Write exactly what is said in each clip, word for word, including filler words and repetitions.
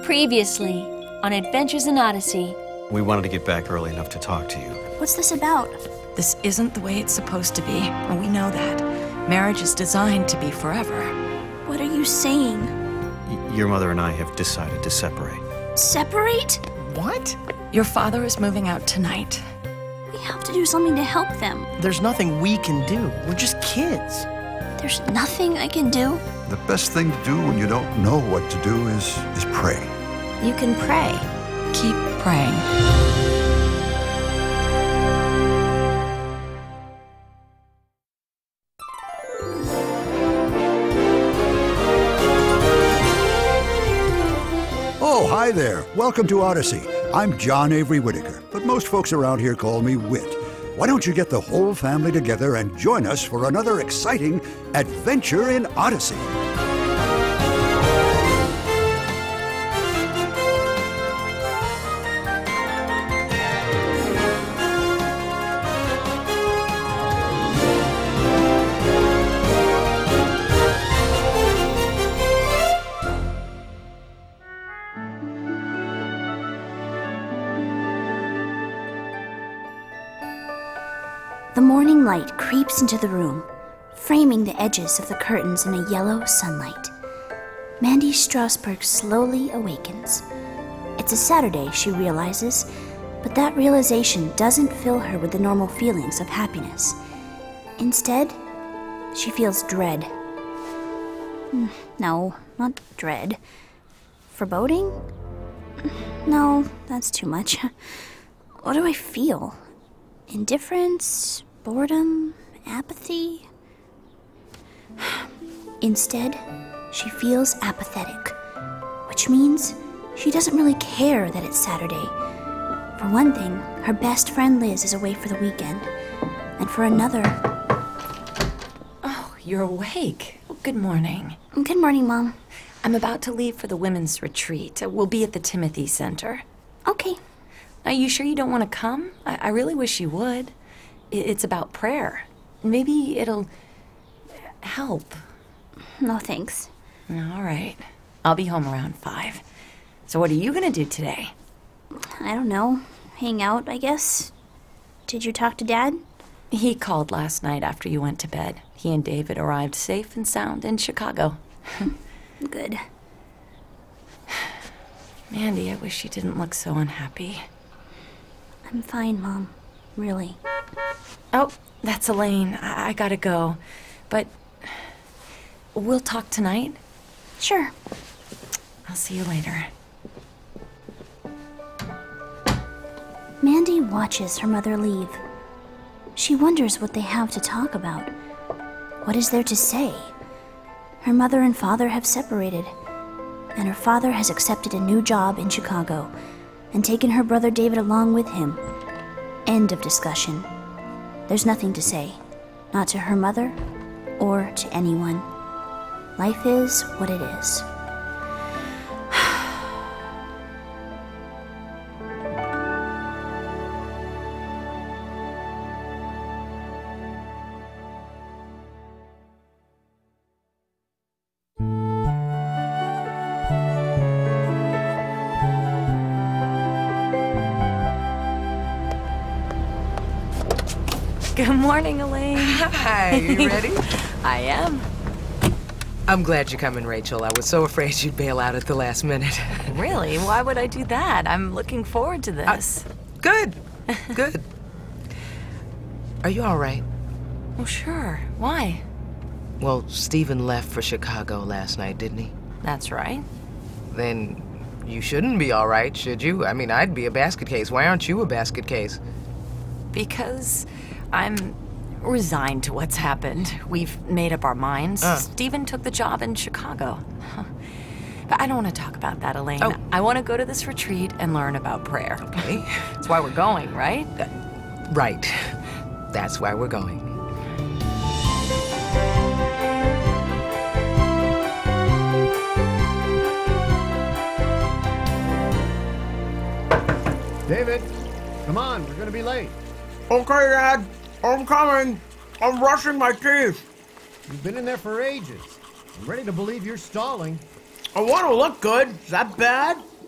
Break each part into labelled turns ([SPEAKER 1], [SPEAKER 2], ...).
[SPEAKER 1] Previously on Adventures in Odyssey.
[SPEAKER 2] We wanted to get back early enough to talk to you.
[SPEAKER 3] What's this about?
[SPEAKER 4] This isn't the way it's supposed to be, and we know that. Marriage is designed to be forever.
[SPEAKER 3] What are you saying?
[SPEAKER 2] Y- your mother and I have decided to separate.
[SPEAKER 3] Separate?
[SPEAKER 5] What?
[SPEAKER 4] Your father is moving out tonight.
[SPEAKER 3] We have to do something to help them.
[SPEAKER 5] There's nothing we can do. We're just kids.
[SPEAKER 3] There's nothing I can do?
[SPEAKER 6] The best thing to do when you don't know what to do is, is pray.
[SPEAKER 3] You can pray.
[SPEAKER 4] Keep praying.
[SPEAKER 6] Oh, hi there. Welcome to Odyssey. I'm John Avery Whittaker, but most folks around here call me Whit. Why don't you get the whole family together and join us for another exciting adventure in Odyssey?
[SPEAKER 3] The morning light creeps into the room, framing the edges of the curtains in a yellow sunlight. Mandy Strasberg slowly awakens. It's a Saturday, she realizes, but that realization doesn't fill her with the normal feelings of happiness. Instead, she feels dread. No, not dread. Foreboding? No, that's too much. What do I feel? Indifference? Boredom? Apathy? Instead, she feels apathetic, which means she doesn't really care that it's Saturday. For one thing, her best friend Liz is away for the weekend, and for another...
[SPEAKER 4] Oh, you're awake. Well, good morning.
[SPEAKER 3] Good morning, Mom.
[SPEAKER 4] I'm about to leave for the women's retreat. We'll be at the Timothy Center.
[SPEAKER 3] Okay.
[SPEAKER 4] Are you sure you don't want to come? I, I really wish you would. I- it's about prayer. Maybe it'll help.
[SPEAKER 3] No, thanks.
[SPEAKER 4] All right. I'll be home around five. So what are you going to do today?
[SPEAKER 3] I don't know. Hang out, I guess. Did you talk to Dad?
[SPEAKER 4] He called last night after you went to bed. He and David arrived safe and sound in Chicago.
[SPEAKER 3] Good.
[SPEAKER 4] Mandy, I wish you didn't look so unhappy.
[SPEAKER 3] I'm fine, Mom. Really.
[SPEAKER 4] Oh, that's Elaine. I, I gotta go. But we'll talk tonight.
[SPEAKER 3] Sure.
[SPEAKER 4] I'll see you later.
[SPEAKER 3] Mandy watches her mother leave. She wonders what they have to talk about. What is there to say? Her mother and father have separated, and her father has accepted a new job in Chicago and taken her brother David along with him. End of discussion. There's nothing to say, not to her mother or to anyone. Life is what it is.
[SPEAKER 4] Good morning, Elaine.
[SPEAKER 7] Hi, you ready?
[SPEAKER 4] I am.
[SPEAKER 7] I'm glad you're coming, Rachel. I was so afraid you'd bail out at the last minute.
[SPEAKER 4] Really? Why would I do that? I'm looking forward to this.
[SPEAKER 7] Uh, good, good. Are you all right?
[SPEAKER 4] Well, sure. Why?
[SPEAKER 7] Well, Stephen left for Chicago last night, didn't he?
[SPEAKER 4] That's right.
[SPEAKER 7] Then you shouldn't be all right, should you? I mean, I'd be a basket case. Why aren't you a basket case?
[SPEAKER 4] Because I'm resigned to what's happened. We've made up our minds.
[SPEAKER 7] Uh.
[SPEAKER 4] Stephen took the job in Chicago. But I don't want to talk about that, Elaine.
[SPEAKER 7] Oh.
[SPEAKER 4] I want to go to this retreat and learn about prayer.
[SPEAKER 7] Okay.
[SPEAKER 4] That's why we're going, right?
[SPEAKER 7] Uh, right. That's why we're going.
[SPEAKER 8] David, come on, we're gonna be late.
[SPEAKER 9] Okay, Dad. I'm coming. I'm brushing my teeth.
[SPEAKER 8] You've been in there for ages. I'm ready to believe you're stalling.
[SPEAKER 9] I want to look good. Is that bad?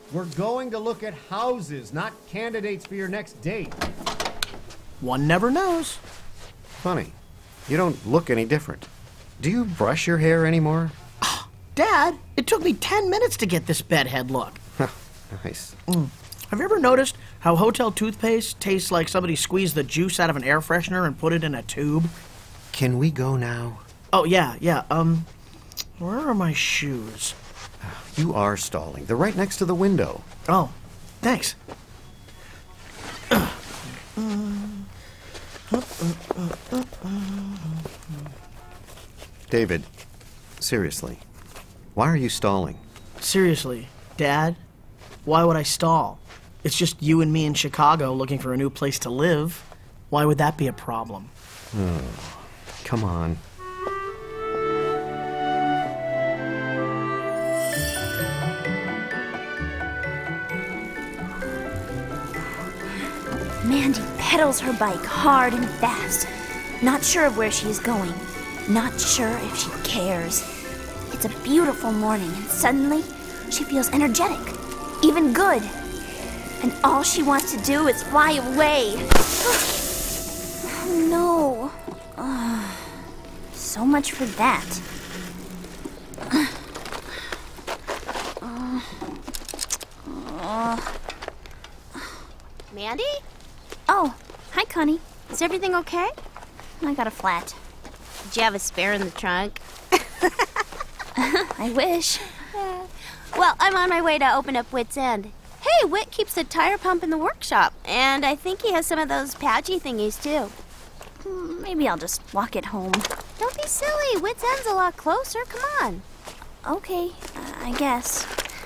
[SPEAKER 8] We're going to look at houses, not candidates for your next date.
[SPEAKER 5] One never knows.
[SPEAKER 2] Funny. You don't look any different. Do you brush your hair anymore?
[SPEAKER 5] Dad, it took me ten minutes to get this bedhead look.
[SPEAKER 2] Nice.
[SPEAKER 5] Mm. Have you ever noticed how hotel toothpaste tastes like somebody squeezed the juice out of an air freshener and put it in a tube?
[SPEAKER 2] Can we go now?
[SPEAKER 5] Oh, yeah, yeah, um, where are my shoes?
[SPEAKER 2] You are stalling. They're right next to the window.
[SPEAKER 5] Oh, thanks.
[SPEAKER 2] David, seriously, why are you stalling?
[SPEAKER 5] Seriously, Dad, why would I stall? It's just you and me in Chicago looking for a new place to live. Why would that be a problem?
[SPEAKER 2] Oh, come on.
[SPEAKER 3] Mandy pedals her bike hard and fast, not sure of where she's going, not sure if she cares. It's a beautiful morning, and suddenly she feels energetic, even good. And all she wants to do is fly away. Oh, no. Oh, so much for that.
[SPEAKER 10] Uh, Mandy?
[SPEAKER 3] Oh, hi, Connie.
[SPEAKER 10] Is everything okay?
[SPEAKER 3] I got a flat.
[SPEAKER 10] Did you have a spare in the trunk?
[SPEAKER 3] I wish.
[SPEAKER 10] Uh, well, I'm on my way to open up Whit's End. Hey, Whit keeps a tire pump in the workshop, and I think he has some of those patchy thingies, too.
[SPEAKER 3] Maybe I'll just walk it home.
[SPEAKER 10] Don't be silly. Whit's End's a lot closer. Come on.
[SPEAKER 3] Okay, uh, I guess.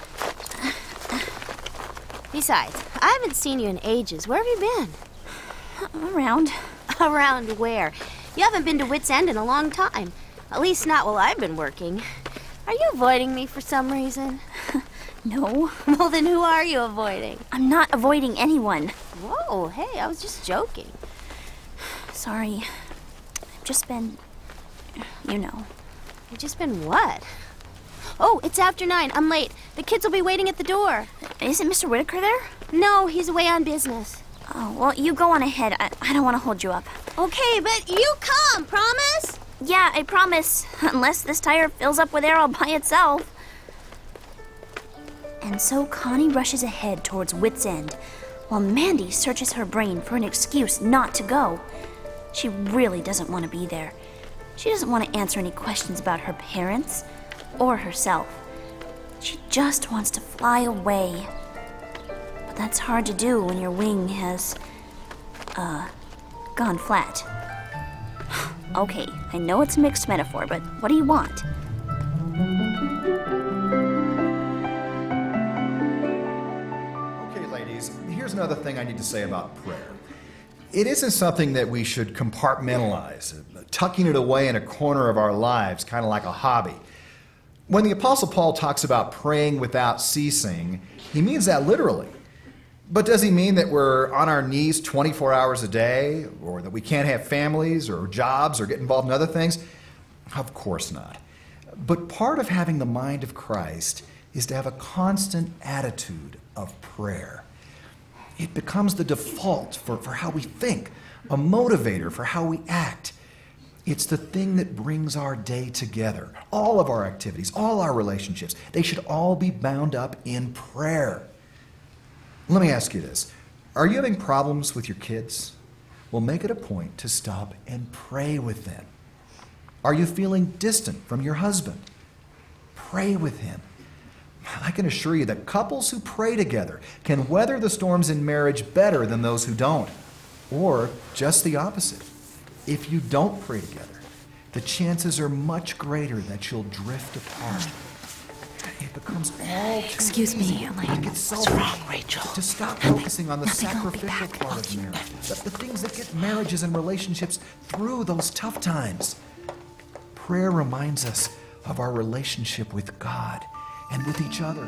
[SPEAKER 10] Besides, I haven't seen you in ages. Where have you been?
[SPEAKER 3] Around.
[SPEAKER 10] Around where? You haven't been to Whit's End in a long time. At least not while I've been working. Are you avoiding me for some reason?
[SPEAKER 3] No.
[SPEAKER 10] Well, then who are you avoiding?
[SPEAKER 3] I'm not avoiding anyone.
[SPEAKER 10] Whoa, hey, I was just joking.
[SPEAKER 3] Sorry. I've just been... you know.
[SPEAKER 10] You've just been what? Oh, it's after nine. I'm late. The kids will be waiting at the door.
[SPEAKER 3] Isn't Mister Whitaker there?
[SPEAKER 10] No, he's away on business.
[SPEAKER 3] Oh, well, you go on ahead. I, I don't want to hold you up.
[SPEAKER 10] Okay, but you come, promise?
[SPEAKER 3] Yeah, I promise. Unless this tire fills up with air all by itself. And so Connie rushes ahead towards Whit's End, while Mandy searches her brain for an excuse not to go. She really doesn't want to be there. She doesn't want to answer any questions about her parents or herself. She just wants to fly away. But that's hard to do when your wing has, uh, gone flat. Okay, I know it's a mixed metaphor, but what do you want?
[SPEAKER 11] Okay, ladies, here's another thing I need to say about prayer. It isn't something that we should compartmentalize, tucking it away in a corner of our lives, kind of like a hobby. When the Apostle Paul talks about praying without ceasing, he means that literally. But does he mean that we're on our knees twenty-four hours a day, or that we can't have families or jobs or get involved in other things? Of course not. But part of having the mind of Christ is to have a constant attitude of prayer. It becomes the default for, for how we think, a motivator for how we act. It's the thing that brings our day together. All of our activities, all our relationships, they should all be bound up in prayer. Let me ask you this. Are you having problems with your kids? Well, make it a point to stop and pray with them. Are you feeling distant from your husband? Pray with him. I can assure you that couples who pray together can weather the storms in marriage better than those who don't. Or just the opposite. If you don't pray together, the chances are much greater that you'll drift apart. It becomes all too
[SPEAKER 4] Excuse
[SPEAKER 11] easy
[SPEAKER 4] me,
[SPEAKER 11] to
[SPEAKER 4] Elaine.
[SPEAKER 11] get
[SPEAKER 4] What's
[SPEAKER 11] selfish,
[SPEAKER 4] wrong, Rachel?
[SPEAKER 11] to stop
[SPEAKER 4] Nothing.
[SPEAKER 11] focusing on the
[SPEAKER 4] Nothing. I'll be
[SPEAKER 11] sacrificial
[SPEAKER 4] back.
[SPEAKER 11] part of marriage, the, the things that get marriages and relationships through those tough times. Prayer reminds us of our relationship with God and with each other.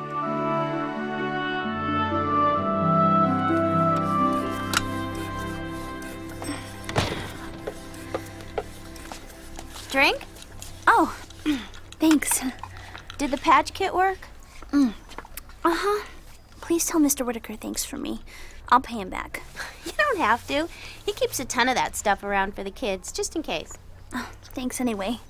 [SPEAKER 10] Drink?
[SPEAKER 3] Oh, thanks.
[SPEAKER 10] Did the patch kit work?
[SPEAKER 3] Mm. Uh-huh. please tell Mister Whitaker thanks for me. I'll pay him back.
[SPEAKER 10] You don't have to. He keeps a ton of that stuff around for the kids, just in case.
[SPEAKER 3] Oh, thanks anyway.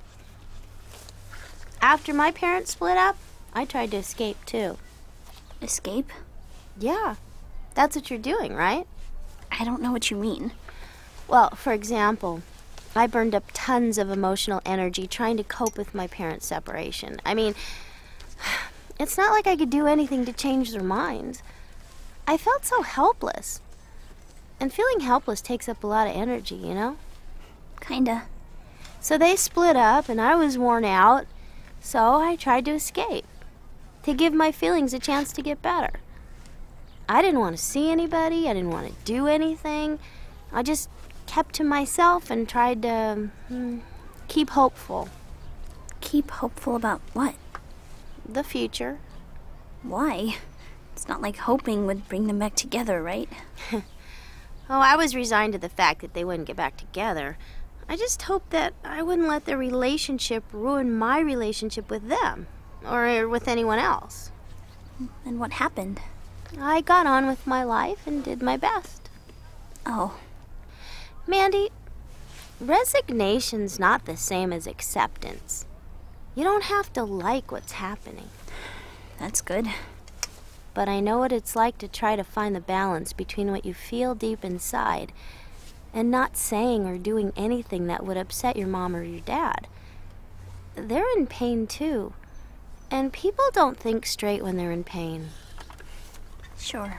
[SPEAKER 10] After my parents split up, I tried to escape too.
[SPEAKER 3] Escape?
[SPEAKER 10] Yeah. That's what you're doing, right?
[SPEAKER 3] I don't know what you mean.
[SPEAKER 10] Well, for example, I burned up tons of emotional energy trying to cope with my parents' separation. I mean, it's not like I could do anything to change their minds. I felt so helpless. And feeling helpless takes up a lot of energy, you know?
[SPEAKER 3] Kinda.
[SPEAKER 10] So they split up, and I was worn out, so I tried to escape, to give my feelings a chance to get better. I didn't want to see anybody, I didn't want to do anything. I just kept to myself and tried to hmm, keep hopeful.
[SPEAKER 3] Keep hopeful about what?
[SPEAKER 10] The future.
[SPEAKER 3] Why? It's not like hoping would bring them back together, right?
[SPEAKER 10] Oh, I was resigned to the fact that they wouldn't get back together. I just hoped that I wouldn't let their relationship ruin my relationship with them, or with anyone else.
[SPEAKER 3] And what happened?
[SPEAKER 10] I got on with my life and did my best.
[SPEAKER 3] Oh.
[SPEAKER 10] Mandy, resignation's not the same as acceptance. You don't have to like what's happening.
[SPEAKER 3] That's good.
[SPEAKER 10] But I know what it's like to try to find the balance between what you feel deep inside and not saying or doing anything that would upset your mom or your dad. They're in pain too, and people don't think straight when they're in pain.
[SPEAKER 3] Sure.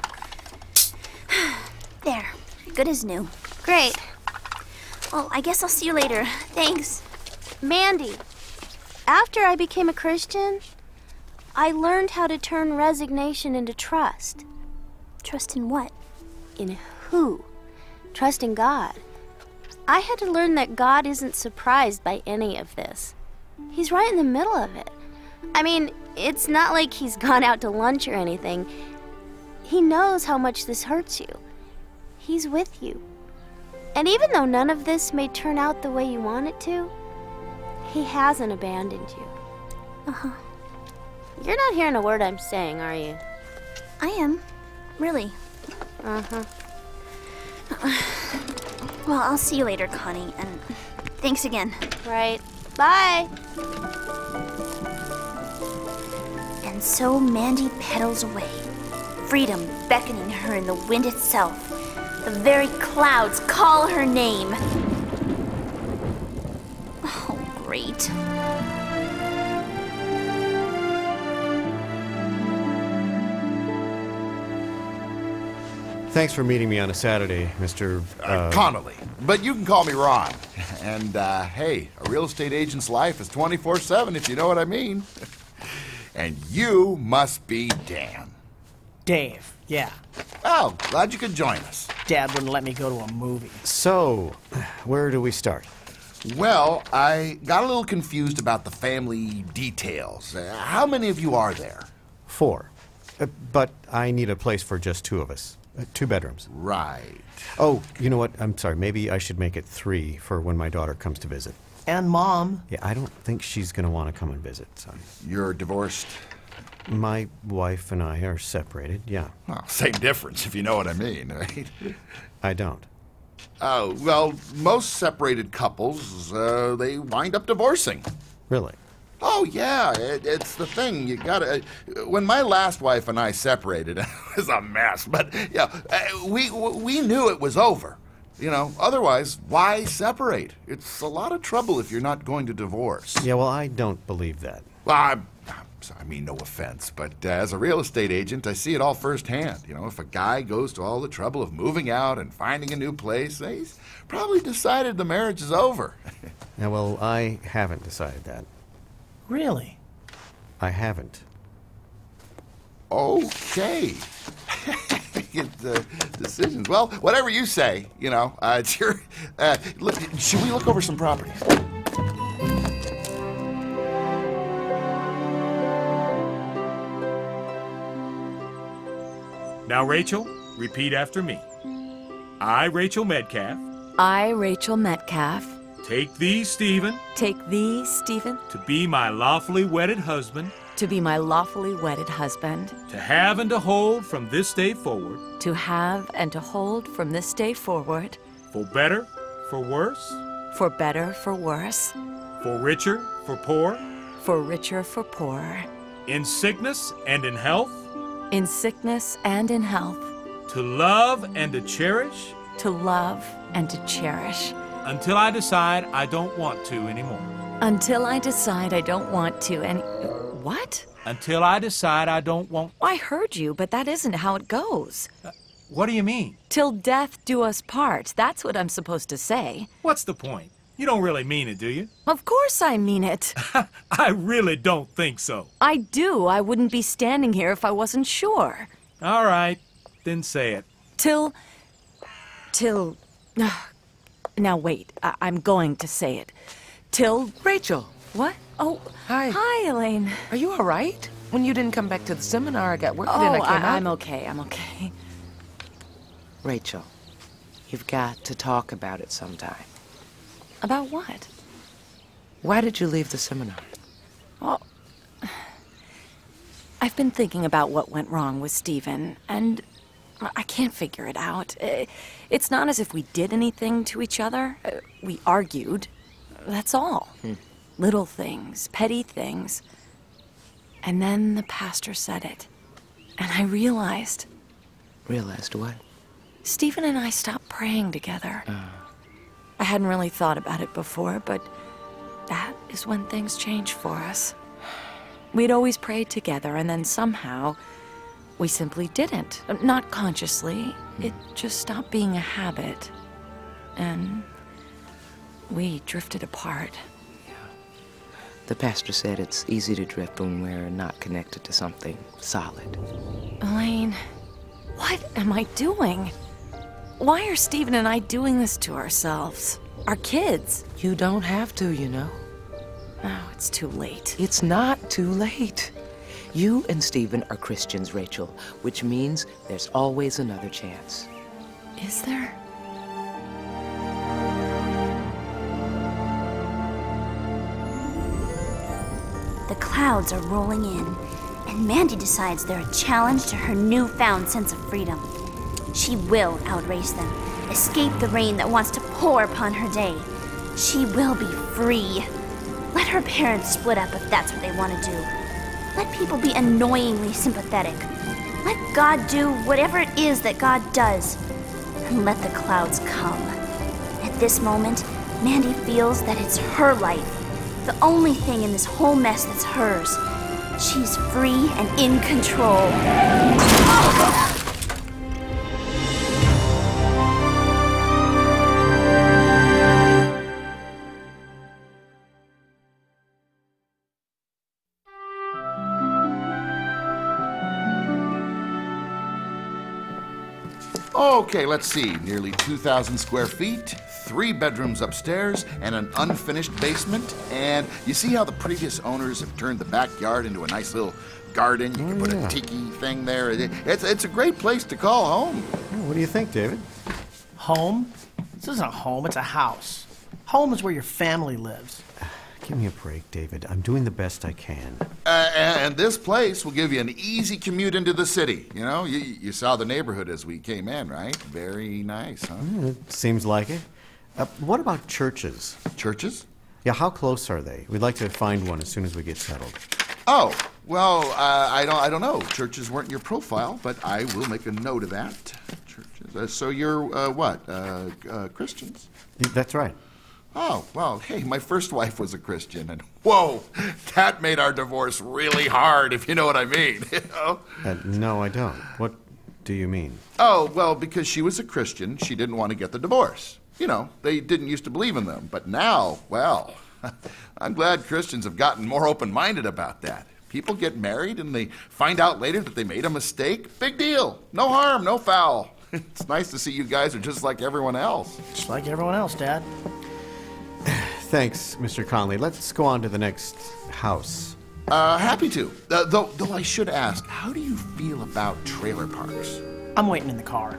[SPEAKER 3] There. Good as new.
[SPEAKER 10] Great.
[SPEAKER 3] Well, I guess I'll see you later. Thanks.
[SPEAKER 10] Mandy, after I became a Christian, I learned how to turn resignation into trust.
[SPEAKER 3] Trust in what?
[SPEAKER 10] In who? Trust in God. I had to learn that God isn't surprised by any of this. He's right in the middle of it. I mean, it's not like he's gone out to lunch or anything. He knows how much this hurts you. He's with you. And even though none of this may turn out the way you want it to, he hasn't abandoned you.
[SPEAKER 3] Uh-huh.
[SPEAKER 10] You're not hearing a word I'm saying, are you?
[SPEAKER 3] I am. Really.
[SPEAKER 10] Uh-huh.
[SPEAKER 3] Well, I'll see you later, Connie, and thanks again.
[SPEAKER 10] Right. Bye.
[SPEAKER 3] And so Mandy pedals away, freedom beckoning her in the wind itself. The very clouds call her name. Oh, great.
[SPEAKER 2] Thanks for meeting me on a Saturday, Mister Uh,
[SPEAKER 12] Uh, Connolly. But you can call me Ron. And, uh, hey, a real estate agent's life is twenty-four seven, if you know what I mean. And you must be Dan.
[SPEAKER 5] Dave, yeah.
[SPEAKER 12] Oh, glad you could join us.
[SPEAKER 5] Dad wouldn't let me go to a movie.
[SPEAKER 2] So, where do we start?
[SPEAKER 12] Well, I got a little confused about the family details. Uh, how many of you are there?
[SPEAKER 2] Four. Uh, but I need a place for just two of us. Uh, two bedrooms.
[SPEAKER 12] Right.
[SPEAKER 2] Oh, you know what? I'm sorry. Maybe I should make it three for when my daughter comes to visit.
[SPEAKER 5] And Mom.
[SPEAKER 2] Yeah, I don't think she's going to want to come and visit, son.
[SPEAKER 12] You're divorced?
[SPEAKER 2] My wife and I are separated, yeah.
[SPEAKER 12] Well, same difference, if you know what I mean, right?
[SPEAKER 2] I don't.
[SPEAKER 12] Oh, well, most separated couples, uh, they wind up divorcing.
[SPEAKER 2] Really?
[SPEAKER 12] Oh, yeah, it, it's the thing. You gotta. When my last wife and I separated, it was a mess. But yeah, we we knew it was over. You know, otherwise, why separate? It's a lot of trouble if you're not going to divorce.
[SPEAKER 2] Yeah, well, I don't believe that.
[SPEAKER 12] Well, I'm, I mean, no offense, but uh, as a real estate agent, I see it all firsthand. You know, if a guy goes to all the trouble of moving out and finding a new place, he's probably decided the marriage is over.
[SPEAKER 2] Yeah, well, I haven't decided that.
[SPEAKER 5] Really?
[SPEAKER 2] I haven't.
[SPEAKER 12] Okay. It's, uh, decisions. Well, whatever you say, you know, uh, it's your. Uh, look, should we look over some properties?
[SPEAKER 13] Now, Rachel, repeat after me. I, Rachel Metcalf.
[SPEAKER 4] I, Rachel Metcalf.
[SPEAKER 13] Take thee, Stephen.
[SPEAKER 4] Take thee, Stephen.
[SPEAKER 13] To be my lawfully wedded husband.
[SPEAKER 4] to be my lawfully wedded husband,
[SPEAKER 13] to have and to hold from this day forward,
[SPEAKER 4] to have and to hold from this day forward,
[SPEAKER 13] for better, for worse,
[SPEAKER 4] for better, for worse,
[SPEAKER 13] for richer, for poor,
[SPEAKER 4] for richer, for poorer,
[SPEAKER 13] in sickness and in health,
[SPEAKER 4] in sickness and in health,
[SPEAKER 13] to love and to cherish,
[SPEAKER 4] to love and to cherish,
[SPEAKER 13] until I decide I don't want to anymore.
[SPEAKER 4] until I decide I don't want to any... What?
[SPEAKER 13] Until I decide I don't want...
[SPEAKER 4] I heard you, but that isn't how it goes.
[SPEAKER 13] Uh, what do you mean?
[SPEAKER 4] Till death do us part. That's what I'm supposed to say.
[SPEAKER 13] What's the point? You don't really mean it, do you?
[SPEAKER 4] Of course I mean it.
[SPEAKER 13] I really don't think so.
[SPEAKER 4] I do. I wouldn't be standing here if I wasn't sure.
[SPEAKER 13] All right, then say it.
[SPEAKER 4] Till... Till... Now wait, I- I'm going to say it. Till...
[SPEAKER 7] Rachel.
[SPEAKER 4] What? Oh,
[SPEAKER 7] hi.
[SPEAKER 4] Hi, Elaine.
[SPEAKER 7] Are you all right? When you didn't come back to the seminar, I got worried
[SPEAKER 4] Oh,
[SPEAKER 7] and I came
[SPEAKER 4] I-
[SPEAKER 7] out.
[SPEAKER 4] I'm okay, I'm okay.
[SPEAKER 7] Rachel, you've got to talk about it sometime.
[SPEAKER 4] About what?
[SPEAKER 7] Why did you leave the seminar?
[SPEAKER 4] Well, I've been thinking about what went wrong with Stephen, and I can't figure it out. Uh, It's not as if we did anything to each other. Uh, We argued. That's all.
[SPEAKER 7] Hmm.
[SPEAKER 4] Little things, petty things. And then the pastor said it. And I realized
[SPEAKER 7] Realized what?
[SPEAKER 4] Stephen and I stopped praying together.
[SPEAKER 7] Uh,
[SPEAKER 4] I hadn't really thought about it before, but that is when things changed for us. We'd always prayed together, and then somehow we simply didn't. Not consciously. It just stopped being a habit. And we drifted apart.
[SPEAKER 7] the pastor said it's easy to drift when we're not connected to something solid.
[SPEAKER 4] Elaine, what am I doing? Why are Stephen and I doing this to ourselves? Our kids?
[SPEAKER 7] You don't have to, you know.
[SPEAKER 4] Oh, it's too late.
[SPEAKER 7] It's not too late. You and Stephen are Christians, Rachel, which means there's always another chance.
[SPEAKER 4] Is there?
[SPEAKER 3] The clouds are rolling in, and Mandy decides they're a challenge to her newfound sense of freedom. She will outrace them, escape the rain that wants to pour upon her day. She will be free. Let her parents split up if that's what they want to do. Let people be annoyingly sympathetic. Let God do whatever it is that God does. And let the clouds come. At this moment, Mandy feels that it's her life. The only thing in this whole mess that's hers. She's free and in control.
[SPEAKER 12] Okay, let's see. Nearly two thousand square feet, three bedrooms upstairs, and an unfinished basement. And you see how the previous owners have turned the backyard into a nice little garden? You can
[SPEAKER 2] Oh,
[SPEAKER 12] put
[SPEAKER 2] yeah.
[SPEAKER 12] a tiki thing there. It- It's, it's a great place to call home.
[SPEAKER 2] What do you think, David?
[SPEAKER 5] Home? This isn't a home, it's a house. Home is where your family lives.
[SPEAKER 2] Give me a break, David. I'm doing the best I can.
[SPEAKER 12] Uh, and, and this place will give you an easy commute into the city. You know, you, you saw the neighborhood as we came in, right? Very nice, huh?
[SPEAKER 2] Yeah, it seems like it. Uh, what about churches?
[SPEAKER 12] Churches?
[SPEAKER 2] Yeah, how close are they? We'd like to find one as soon as we get settled.
[SPEAKER 12] Oh, well, uh, I don't, I don't know. Churches weren't in your profile, but I will make a note of that. Churches. Uh, so you're uh, what? Uh, uh, Christians?
[SPEAKER 2] That's right.
[SPEAKER 12] Oh, well, hey, my first wife was a Christian, and whoa, that made our divorce really hard, if you know what I mean. You know?
[SPEAKER 2] Uh, no, I don't. What do you mean?
[SPEAKER 12] Oh, well, because she was a Christian, she didn't want to get the divorce. You know, they didn't used to believe in them, but now, well, I'm glad Christians have gotten more open-minded about that. People get married and they find out later that they made a mistake. Big deal. No harm, no foul. It's nice to see you guys are just like everyone else.
[SPEAKER 5] Just like everyone else, Dad.
[SPEAKER 2] Thanks, Mister Conley. Let's go on to the next house.
[SPEAKER 12] Uh, happy to. Uh, though, though I should ask, how do you feel about trailer parks?
[SPEAKER 5] I'm waiting in the car.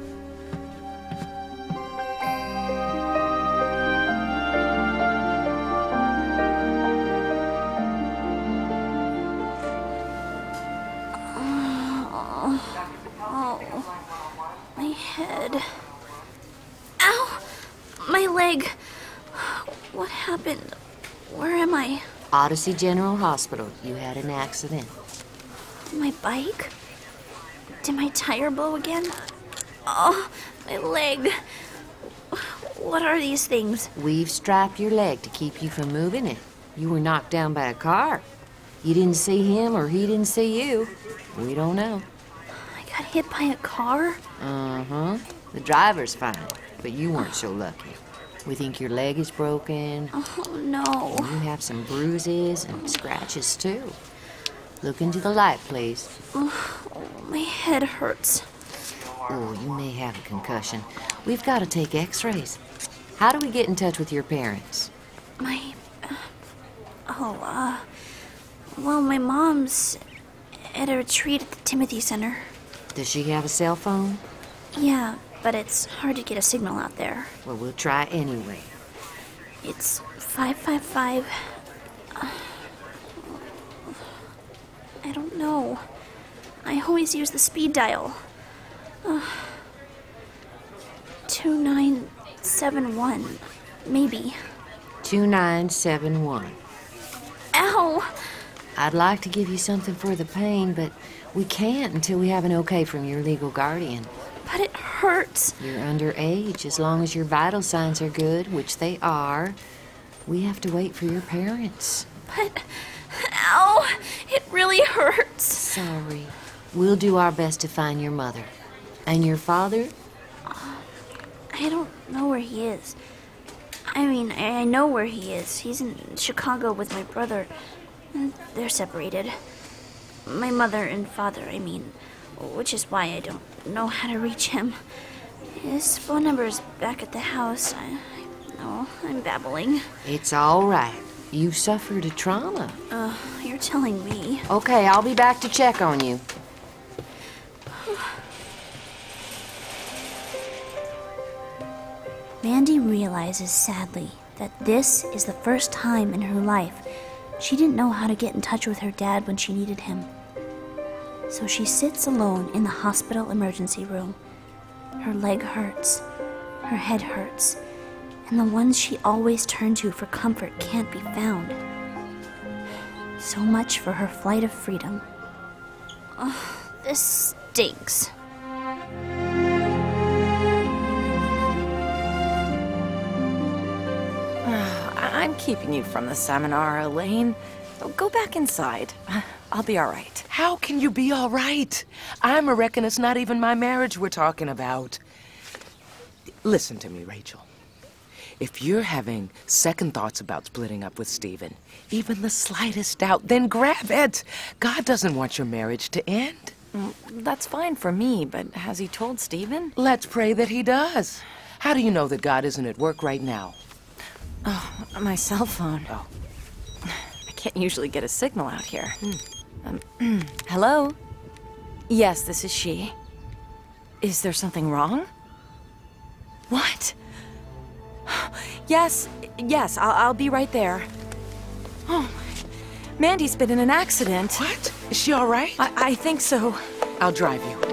[SPEAKER 3] head. Ow! My leg. What happened? Where am I?
[SPEAKER 14] Odyssey General Hospital. You had an accident.
[SPEAKER 3] My bike? Did my tire blow again? Oh, my leg. What are these things?
[SPEAKER 14] We've strapped your leg to keep you from moving it. You were knocked down by a car. You didn't see him or he didn't see you. We don't know.
[SPEAKER 3] I got hit by a car?
[SPEAKER 14] Uh-huh. The driver's fine, but you weren't so lucky. We think your leg is broken.
[SPEAKER 3] Oh, no.
[SPEAKER 14] And you have some bruises and scratches, too. Look into the light, please.
[SPEAKER 3] Oh, my head hurts.
[SPEAKER 14] Oh, you may have a concussion. We've got to take x-rays. How do we get in touch with your parents?
[SPEAKER 3] My... Uh, oh, uh... Well, my mom's at a retreat at the Timothy Center.
[SPEAKER 14] Does she have a cell phone?
[SPEAKER 3] Yeah, but it's hard to get a signal out there.
[SPEAKER 14] Well, we'll try anyway.
[SPEAKER 3] It's five five five... Uh, I don't know. I always use the speed dial. Uh, two nine seven one, maybe.
[SPEAKER 14] two nine seven one.
[SPEAKER 3] Ow!
[SPEAKER 14] I'd like to give you something for the pain, but we can't until we have an okay from your legal guardian.
[SPEAKER 3] But it hurts.
[SPEAKER 14] You're underage. As long as your vital signs are good, which they are, we have to wait for your parents.
[SPEAKER 3] But... Ow! It really hurts.
[SPEAKER 14] Sorry. We'll do our best to find your mother. And your father?
[SPEAKER 3] Uh, I don't know where he is. I mean, I know where he is. He's in Chicago with my brother. They're separated. My mother and father, I mean. Which is why I don't know how to reach him. His phone number is back at the house. I, I know, I'm babbling.
[SPEAKER 14] It's all right. You suffered a trauma.
[SPEAKER 3] Uh, you're telling me.
[SPEAKER 14] Okay, I'll be back to check on you.
[SPEAKER 3] Mandy realizes sadly that this is the first time in her life she didn't know how to get in touch with her dad when she needed him. So she sits alone in the hospital emergency room. Her leg hurts, her head hurts, and the ones she always turned to for comfort can't be found. So much for her flight of freedom. Oh, this stinks.
[SPEAKER 4] I'm keeping you from the seminar, Elaine. Go back inside. I'll be all right.
[SPEAKER 7] How can you be all right? I'm a reckon it's not even my marriage we're talking about. Listen to me, Rachel. If you're having second thoughts about splitting up with Stephen, even the slightest doubt, then grab it. God doesn't want your marriage to end.
[SPEAKER 4] That's fine for me, but has he told Stephen?
[SPEAKER 7] Let's pray that he does. How do you know that God isn't at work right now?
[SPEAKER 4] Oh, my cell phone. Oh. I can't usually get a signal out here. Hmm. Um, hello? Yes, this is she. Is there something wrong? What? Yes, yes, I'll, I'll be right there. Oh, Mandy's been in an accident.
[SPEAKER 7] What? Is she all right?
[SPEAKER 4] I, I think so.
[SPEAKER 7] I'll drive you.